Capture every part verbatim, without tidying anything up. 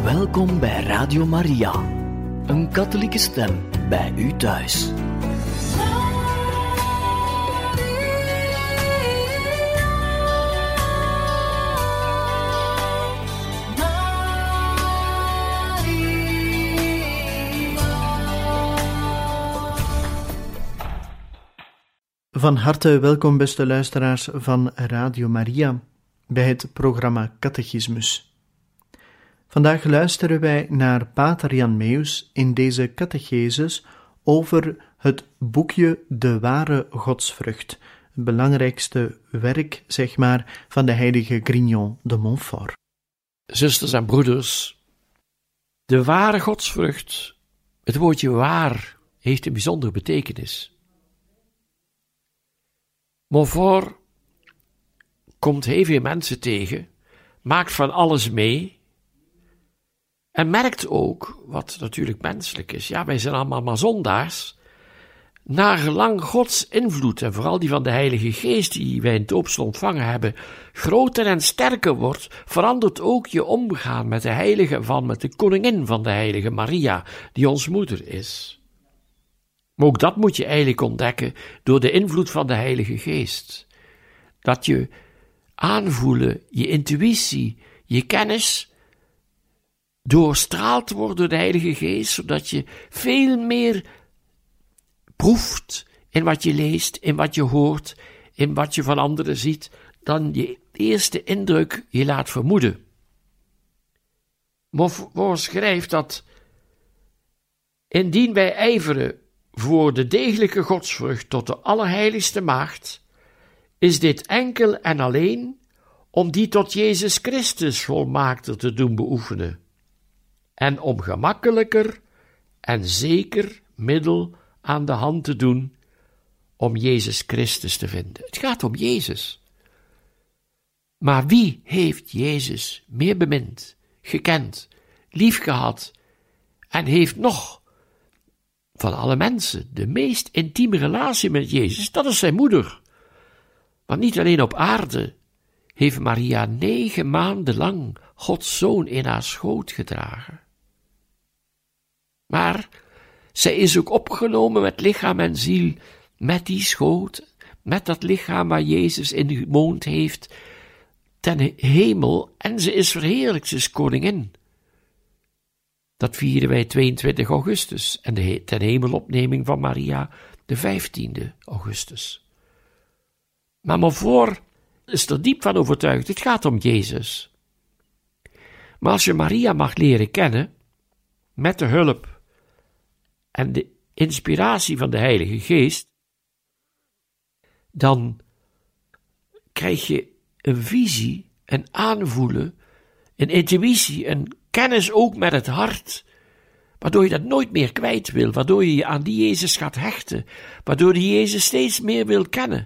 Welkom bij Radio Maria, een katholieke stem bij u thuis. Van harte welkom, beste luisteraars van Radio Maria, bij het programma Catechismus. Vandaag luisteren wij naar Pater Jan Meus in deze catechesis over het boekje De Ware Godsvrucht, het belangrijkste werk, zeg maar, van de heilige Grignon de Montfort. Zusters en broeders, de ware godsvrucht, het woordje waar, heeft een bijzondere betekenis. Montfort komt heel veel mensen tegen, maakt van alles mee en merkt ook, wat natuurlijk menselijk is, ja, wij zijn allemaal maar zondaars, naar gelang Gods invloed, en vooral die van de Heilige Geest, die wij in het doopsel ontvangen hebben, groter en sterker wordt, verandert ook je omgaan met de heilige van, met de koningin van de heilige Maria, die ons moeder is. Maar ook dat moet je eigenlijk ontdekken door de invloed van de Heilige Geest. Dat je aanvoelen, je intuïtie, je kennis doorstraald wordt door de Heilige Geest, zodat je veel meer proeft in wat je leest, in wat je hoort, in wat je van anderen ziet, dan je eerste indruk je laat vermoeden. Montfort schrijft dat indien wij ijveren voor de degelijke godsvrucht tot de Allerheiligste Maagd, is dit enkel en alleen om die tot Jezus Christus volmaakter te doen beoefenen en om gemakkelijker en zeker middel aan de hand te doen om Jezus Christus te vinden. Het gaat om Jezus. Maar wie heeft Jezus meer bemind, gekend, liefgehad en heeft nog van alle mensen de meest intieme relatie met Jezus? Dat is zijn moeder. Want niet alleen op aarde heeft Maria negen maanden lang Gods Zoon in haar schoot gedragen, maar zij is ook opgenomen met lichaam en ziel, met die schoot, met dat lichaam waar Jezus in gewoond heeft, ten hemel, en ze is verheerlijkt, ze is koningin. Dat vieren wij tweeëntwintig augustus, en de ten hemelopneming van Maria de vijftiende augustus. Maar Montfort is er diep van overtuigd, het gaat om Jezus. Maar als je Maria mag leren kennen, met de hulp en de inspiratie van de Heilige Geest, dan krijg je een visie, een aanvoelen, een intuïtie, een kennis ook met het hart, waardoor je dat nooit meer kwijt wil, waardoor je je aan die Jezus gaat hechten, waardoor je Jezus steeds meer wil kennen.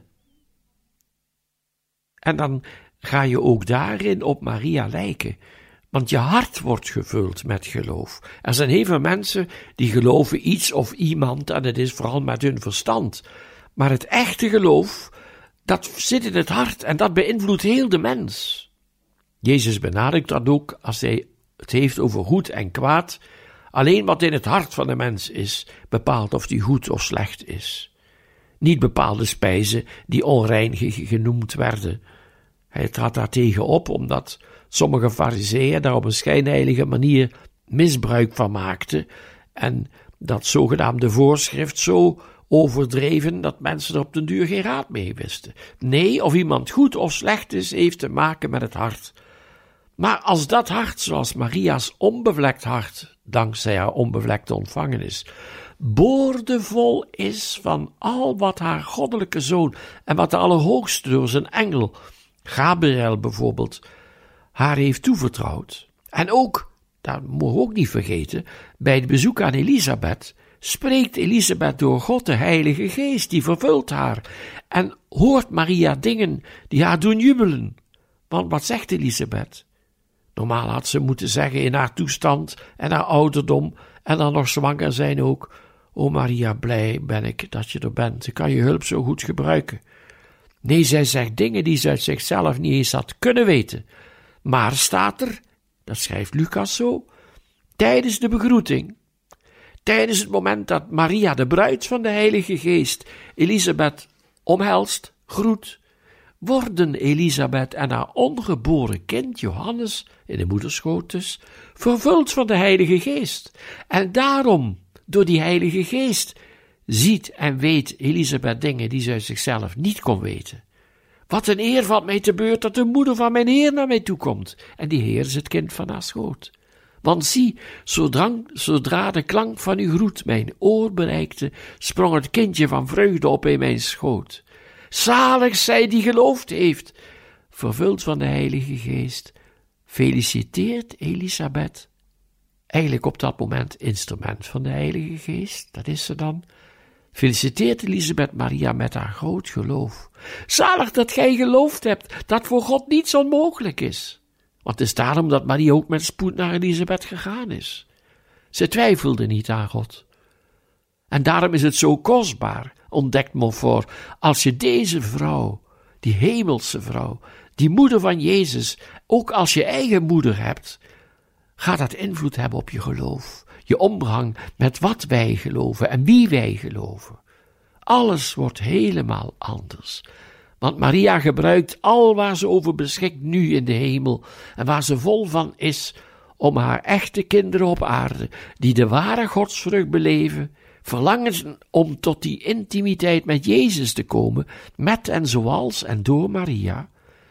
En dan ga je ook daarin op Maria lijken, want je hart wordt gevuld met geloof. Er zijn heel veel mensen die geloven iets of iemand, en het is vooral met hun verstand. Maar het echte geloof, dat zit in het hart en dat beïnvloedt heel de mens. Jezus benadrukt dat ook als hij het heeft over goed en kwaad. Alleen wat in het hart van de mens is, bepaalt of die goed of slecht is. Niet bepaalde spijzen die onrein genoemd werden. Hij trad daartegen op, omdat sommige farizeeën daar op een schijnheilige manier misbruik van maakten en dat zogenaamde voorschrift zo overdreven dat mensen er op den duur geen raad mee wisten. Nee, of iemand goed of slecht is, heeft te maken met het hart. Maar als dat hart, zoals Maria's onbevlekt hart, dankzij haar onbevlekte ontvangenis, boordevol is van al wat haar goddelijke zoon en wat de Allerhoogste door zijn engel, Gabriel bijvoorbeeld, haar heeft toevertrouwd. En ook, dat mogen we ook niet vergeten, bij het bezoek aan Elisabeth spreekt Elisabeth door God, de Heilige Geest, die vervult haar. En hoort Maria dingen die haar doen jubelen. Want wat zegt Elisabeth? Normaal had ze moeten zeggen in haar toestand en haar ouderdom en dan nog zwanger zijn ook: O Maria, blij ben ik dat je er bent. Ik kan je hulp zo goed gebruiken. Nee, zij zegt dingen die ze uit zichzelf niet eens had kunnen weten. Maar staat er, dat schrijft Lucas zo, tijdens de begroeting, tijdens het moment dat Maria, de bruid van de Heilige Geest, Elisabeth omhelst, groet, worden Elisabeth en haar ongeboren kind, Johannes, in de moederschoot dus, vervuld van de Heilige Geest. En daarom, door die Heilige Geest, ziet en weet Elisabeth dingen die ze uit zichzelf niet kon weten. Wat een eer valt mij te beurt dat de moeder van mijn Heer naar mij toekomt. En die Heer is het kind van haar schoot. Want zie, zodra, zodra de klank van uw groet mijn oor bereikte, sprong het kindje van vreugde op in mijn schoot. Zalig zij die geloofd heeft, vervuld van de Heilige Geest, feliciteert Elisabeth, eigenlijk op dat moment instrument van de Heilige Geest, dat is ze dan, feliciteert Elisabeth Maria met haar groot geloof. Zalig dat gij geloofd hebt, dat voor God niets onmogelijk is. Want het is daarom dat Maria ook met spoed naar Elisabeth gegaan is. Ze twijfelde niet aan God. En daarom is het zo kostbaar, ontdekt Montfort, als je deze vrouw, die hemelse vrouw, die moeder van Jezus, ook als je eigen moeder hebt, gaat dat invloed hebben op je geloof, je omgang met wat wij geloven en wie wij geloven. Alles wordt helemaal anders. Want Maria gebruikt al waar ze over beschikt nu in de hemel en waar ze vol van is, om haar echte kinderen op aarde, die de ware godsvrucht beleven, verlangen om tot die intimiteit met Jezus te komen, met en zoals en door Maria,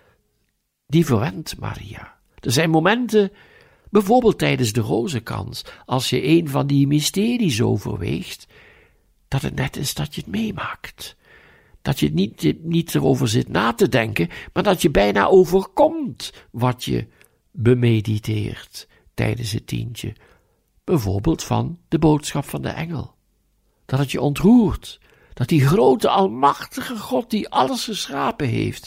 die verwendt Maria. Er zijn momenten, bijvoorbeeld tijdens de rozenkrans, als je een van die mysteries overweegt, dat het net is dat je het meemaakt. Dat je niet, niet erover zit na te denken, maar dat je bijna overkomt wat je bemediteert tijdens het tientje. Bijvoorbeeld van de boodschap van de engel. Dat het je ontroert, dat die grote almachtige God die alles geschapen heeft,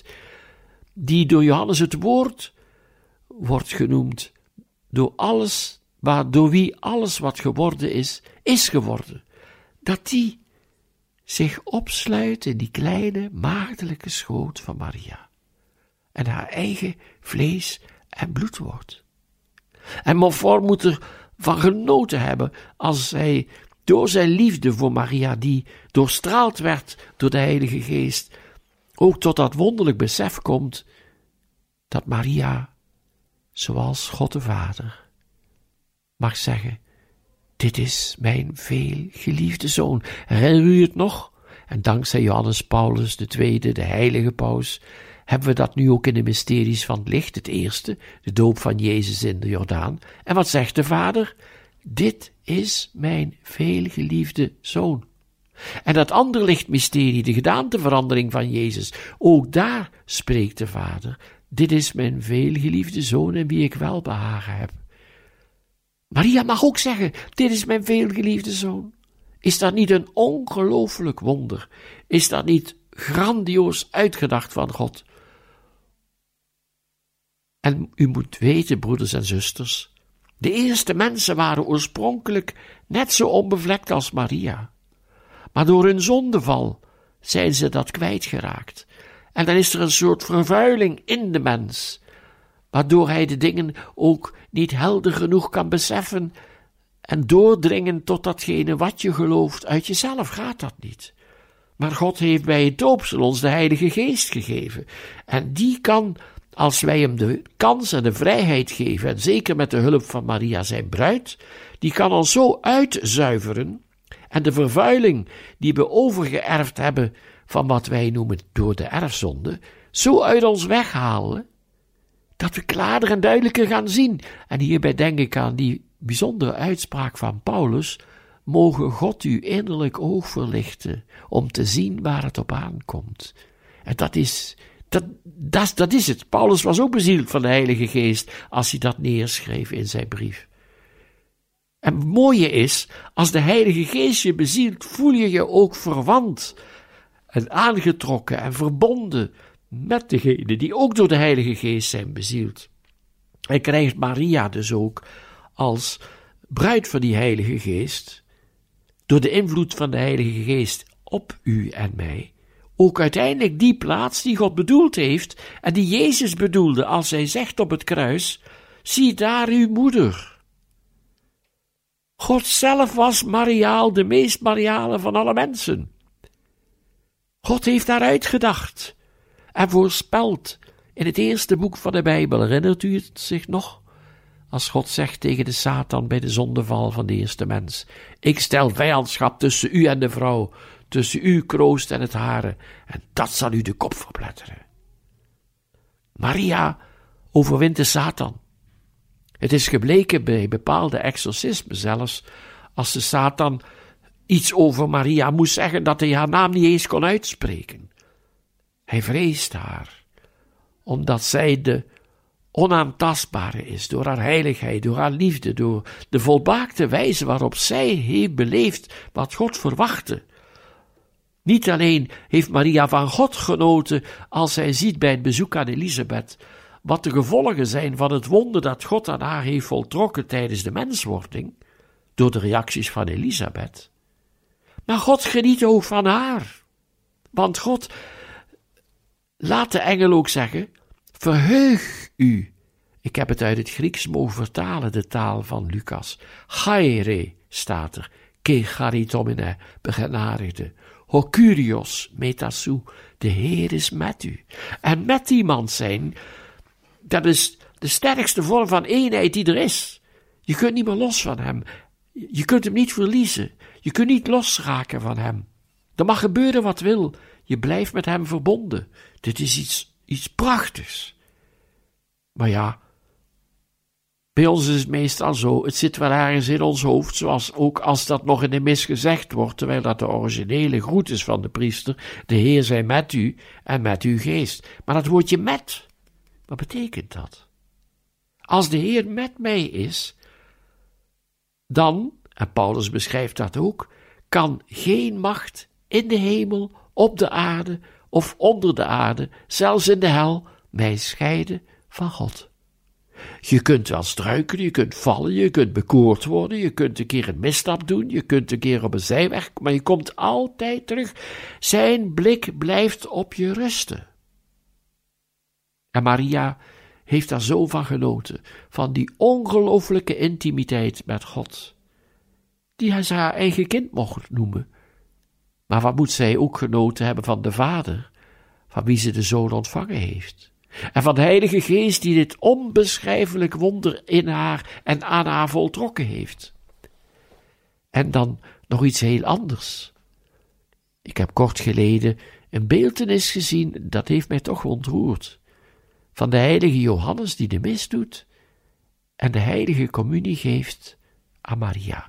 die door Johannes het woord wordt genoemd, door alles, waardoor wie alles wat geworden is, is geworden, dat die zich opsluit in die kleine maagdelijke schoot van Maria en haar eigen vlees en bloed wordt. En Montfort moet er van genoten hebben als hij door zijn liefde voor Maria, die doorstraald werd door de Heilige Geest, ook tot dat wonderlijk besef komt dat Maria, zoals God de Vader, mag zeggen: dit is mijn veel geliefde zoon. Herinner u het nog? En dankzij Johannes Paulus de Tweede, de heilige paus, hebben we dat nu ook in de mysteries van het licht, het eerste, de doop van Jezus in de Jordaan. En wat zegt de Vader? Dit is mijn veelgeliefde zoon. En dat andere lichtmysterie, de gedaanteverandering van Jezus, ook daar spreekt de Vader: dit is mijn veelgeliefde zoon in wie ik welbehagen heb. Maria mag ook zeggen: dit is mijn veelgeliefde zoon. Is dat niet een ongelooflijk wonder? Is dat niet grandioos uitgedacht van God? En u moet weten, broeders en zusters, de eerste mensen waren oorspronkelijk net zo onbevlekt als Maria. Maar door hun zondeval zijn ze dat kwijtgeraakt. En dan is er een soort vervuiling in de mens, waardoor hij de dingen ook niet helder genoeg kan beseffen en doordringen tot datgene wat je gelooft. Uit jezelf gaat dat niet. Maar God heeft bij het doopsel ons de Heilige Geest gegeven. En die kan, als wij hem de kans en de vrijheid geven, en zeker met de hulp van Maria zijn bruid, die kan ons zo uitzuiveren en de vervuiling die we overgeërfd hebben van wat wij noemen door de erfzonde, zo uit ons weghalen, dat we klaarder en duidelijker gaan zien. En hierbij denk ik aan die bijzondere uitspraak van Paulus: mogen God uw innerlijk oog verlichten, om te zien waar het op aankomt. En dat is, dat, dat, dat is het. Paulus was ook bezield van de Heilige Geest, als hij dat neerschreef in zijn brief. En het mooie is, als de Heilige Geest je bezielt, voel je je ook verwant en aangetrokken en verbonden met degenen die ook door de Heilige Geest zijn bezield. En krijgt Maria dus ook als bruid van die Heilige Geest, door de invloed van de Heilige Geest op u en mij, ook uiteindelijk die plaats die God bedoeld heeft en die Jezus bedoelde als hij zegt op het kruis: zie daar uw moeder. God zelf was mariaal, de meest mariale van alle mensen. God heeft daaruit gedacht en voorspeld in het eerste boek van de Bijbel. Herinnert u het zich nog? Als God zegt tegen de Satan bij de zondeval van de eerste mens: ik stel vijandschap tussen u en de vrouw, tussen uw kroost en het hare, en dat zal u de kop verpletteren. Maria overwint de Satan. Het is gebleken bij bepaalde exorcismen zelfs, als de Satan iets over Maria moest zeggen, dat hij haar naam niet eens kon uitspreken. Hij vreest haar, omdat zij de onaantastbare is, door haar heiligheid, door haar liefde, door de volmaakte wijze waarop zij heeft beleefd wat God verwachtte. Niet alleen heeft Maria van God genoten als zij ziet bij het bezoek aan Elisabeth wat de gevolgen zijn van het wonder dat God aan haar heeft voltrokken tijdens de menswording, door de reacties van Elisabeth. Maar God geniet ook van haar. Want God laat de engel ook zeggen: verheug u. Ik heb het uit het Grieks mogen vertalen, de taal van Lucas. Chaire staat er. Ke charitomene, begenadigde. Ho Kyrios, metasou, de Heer is met u. En met iemand zijn, dat is de sterkste vorm van eenheid die er is. Je kunt niet meer los van hem. Je kunt hem niet verliezen. Je kunt niet losraken van hem. Er mag gebeuren wat wil. Je blijft met hem verbonden. Dit is iets, iets prachtigs. Maar ja, bij ons is het meestal zo. Het zit wel ergens in ons hoofd, zoals ook als dat nog in de mis gezegd wordt, terwijl dat de originele groet is van de priester: de Heer zij met u en met uw geest. Maar dat woordje met, wat betekent dat? Als de Heer met mij is, dan, en Paulus beschrijft dat ook, kan geen macht in de hemel, op de aarde of onder de aarde, zelfs in de hel, mij scheiden van God. Je kunt wel struikelen, je kunt vallen, je kunt bekoord worden, je kunt een keer een misstap doen, je kunt een keer op een zijweg, maar je komt altijd terug. Zijn blik blijft op je rusten. En Maria heeft daar zo van genoten, van die ongelooflijke intimiteit met God, die hij haar eigen kind mocht noemen. Maar wat moet zij ook genoten hebben van de Vader, van wie ze de Zoon ontvangen heeft. En van de Heilige Geest die dit onbeschrijfelijk wonder in haar en aan haar voltrokken heeft. En dan nog iets heel anders. Ik heb kort geleden een beeltenis gezien, dat heeft mij toch ontroerd. Van de heilige Johannes die de mis doet en de heilige communie geeft aan Maria.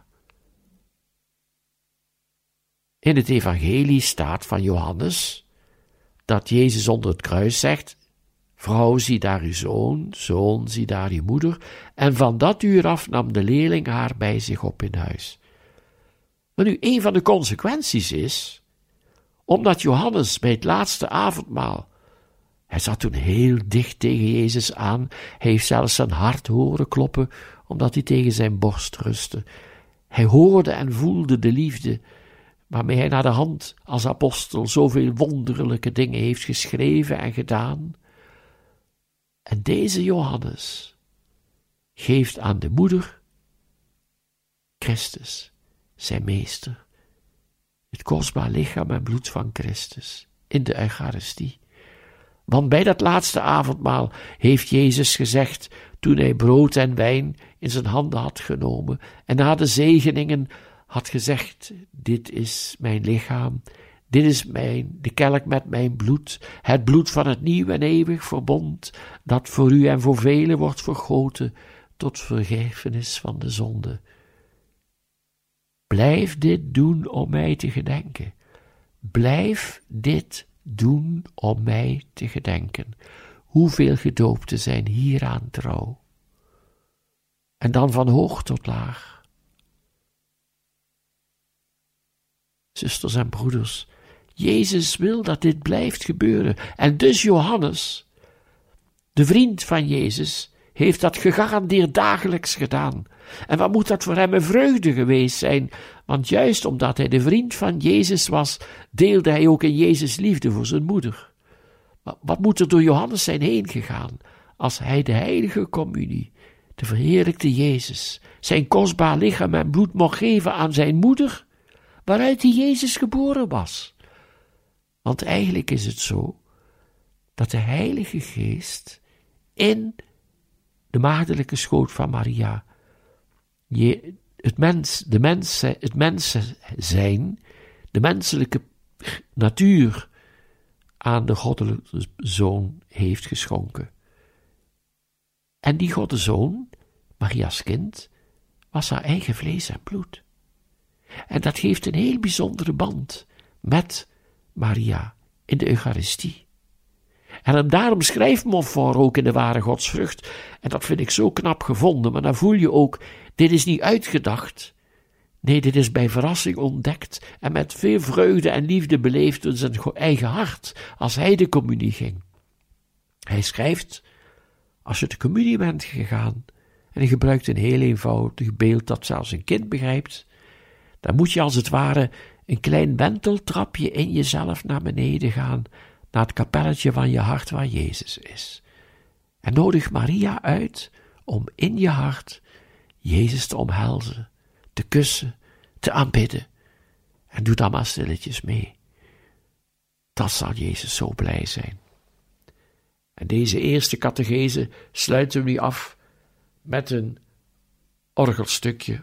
In het evangelie staat van Johannes dat Jezus onder het kruis zegt: vrouw, zie daar uw zoon, zoon, zie daar uw moeder. En van dat uur af nam de leerling haar bij zich op in huis. Maar nu, een van de consequenties is, omdat Johannes bij het laatste avondmaal, hij zat toen heel dicht tegen Jezus aan, hij heeft zelfs zijn hart horen kloppen, omdat hij tegen zijn borst rustte. Hij hoorde en voelde de liefde, waarmee hij naar de hand als apostel zoveel wonderlijke dingen heeft geschreven en gedaan. En deze Johannes geeft aan de moeder Christus, zijn meester, het kostbaar lichaam en bloed van Christus in de Eucharistie. Want bij dat laatste avondmaal heeft Jezus gezegd, toen hij brood en wijn in zijn handen had genomen en na de zegeningen had gezegd: dit is mijn lichaam, dit is mijn, de kelk met mijn bloed, het bloed van het nieuw en eeuwig verbond, dat voor u en voor velen wordt vergoten tot vergiffenis van de zonde. Blijf dit doen om mij te gedenken. Blijf dit doen om mij te gedenken. Hoeveel gedoopten zijn hieraan trouw? En dan van hoog tot laag. Zusters en broeders, Jezus wil dat dit blijft gebeuren. En dus Johannes, de vriend van Jezus, heeft dat gegarandeerd dagelijks gedaan. En wat moet dat voor hem een vreugde geweest zijn, want juist omdat hij de vriend van Jezus was, deelde hij ook in Jezus liefde voor zijn moeder. Maar wat moet er door Johannes zijn heen gegaan, als hij de heilige communie, de verheerlijkte Jezus, zijn kostbaar lichaam en bloed mocht geven aan zijn moeder, waaruit die Jezus geboren was. Want eigenlijk is het zo, dat de Heilige Geest in de maagdelijke schoot van Maria je, het, mens, de mensen, het mensen zijn, de menselijke natuur aan de goddelijke Zoon heeft geschonken. En die Godde Zoon, Maria's kind, was haar eigen vlees en bloed. En dat geeft een heel bijzondere band met Maria in de Eucharistie. En daarom schrijft Montfort ook in de ware godsvrucht, en dat vind ik zo knap gevonden, maar dan voel je ook, dit is niet uitgedacht. Nee, dit is bij verrassing ontdekt en met veel vreugde en liefde beleefd in zijn eigen hart, als hij de communie ging. Hij schrijft, als je de communie bent gegaan, en hij gebruikt een heel eenvoudig beeld dat zelfs een kind begrijpt, dan moet je als het ware een klein wenteltrapje in jezelf naar beneden gaan, naar het kapelletje van je hart waar Jezus is. En nodig Maria uit om in je hart Jezus te omhelzen, te kussen, te aanbidden. En doe dan maar stilletjes mee. Dan zal Jezus zo blij zijn. En deze eerste catechese sluiten we nu af met een orgelstukje.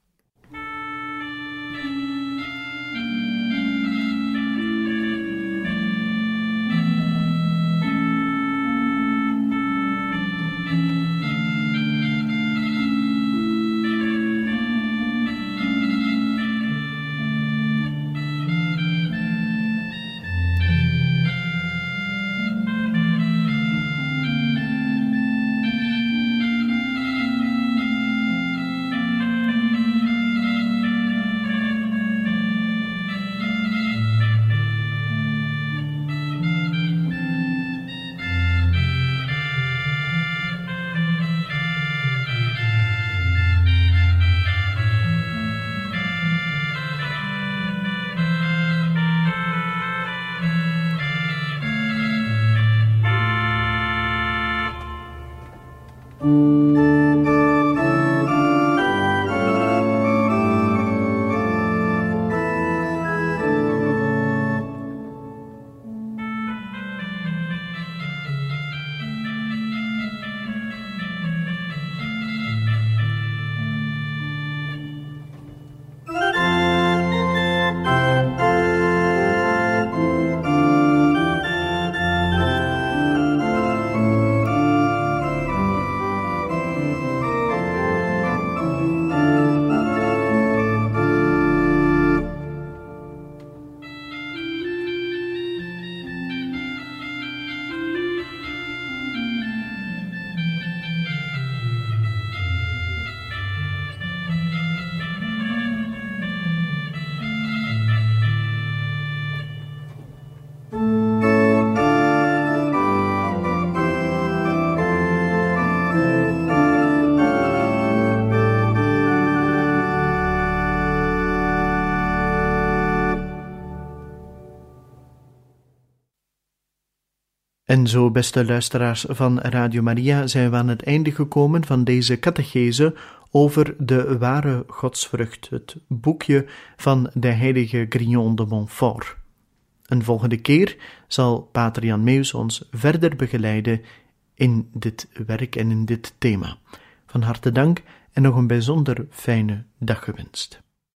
En zo, beste luisteraars van Radio Maria, zijn we aan het einde gekomen van deze catechese over de ware godsvrucht, het boekje van de heilige Grignon de Montfort. Een volgende keer zal pater Jan Meus ons verder begeleiden in dit werk en in dit thema. Van harte dank en nog een bijzonder fijne dag gewenst.